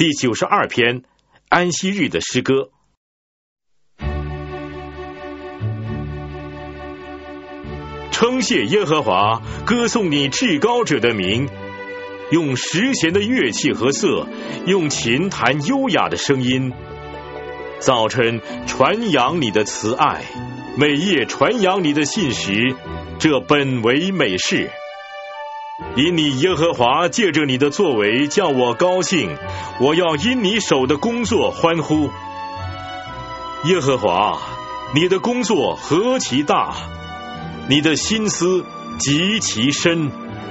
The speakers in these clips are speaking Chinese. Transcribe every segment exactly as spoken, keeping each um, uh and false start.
第九十二篇，安息日的诗歌。称谢耶和华，歌颂你至高者的名，用十弦的乐器和瑟，用琴弹优雅的声音。早晨传扬你的慈爱，每夜传扬你的信实，这本为美事。因你耶和华借着你的作为叫我高兴，我要因你手的工作欢呼。耶和华，你的工作何其大，你的心思极其深。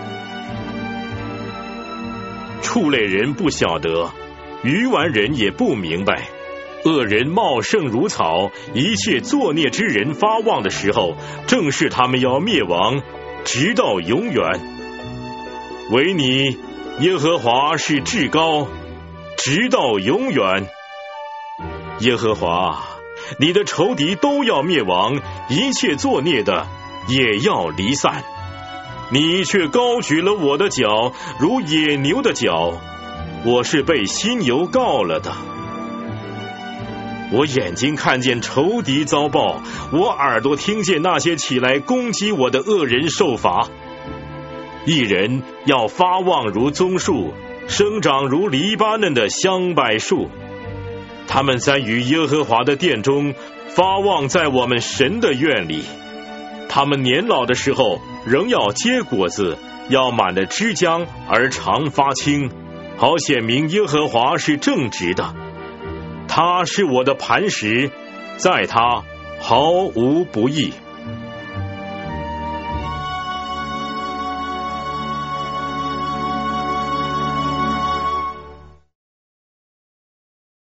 畜类人不晓得，愚顽人也不明白。恶人茂盛如草，一切作孽之人发旺的时候，正是他们要灭亡，直到永远。唯你耶和华是至高，直到永远。耶和华，你的仇敌都要灭亡，一切作孽的也要离散。你却高举了我的脚，如野牛的脚，我是被犀牛告了的。我眼睛看见仇敌遭报，我耳朵听见那些起来攻击我的恶人受罚。一人要发旺如棕树，生长如黎巴嫩的香柏树。他们栽于耶和华的殿中，发旺在我们神的院里。他们年老的时候，仍要结果子，要满了枝浆而常发青，好显明耶和华是正直的。他是我的磐石，在他毫无不义。